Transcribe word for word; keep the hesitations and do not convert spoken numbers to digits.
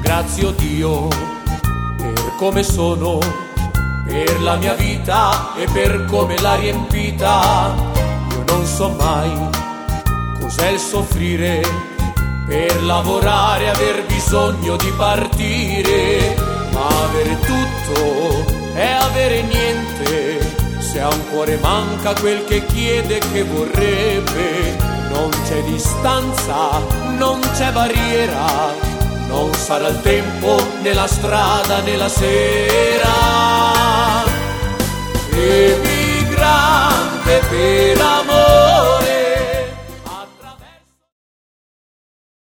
ringrazio Dio per come sono, per la mia vita e per come l'ha riempita. Io non so mai cos'è il soffrire, per lavorare e aver bisogno di partire, ma avere tutto è avere niente. Se a un cuore manca quel che chiede, che vorrebbe, non c'è distanza, non c'è barriera, non sarà il tempo né la strada né la sera. Emigrante per amore,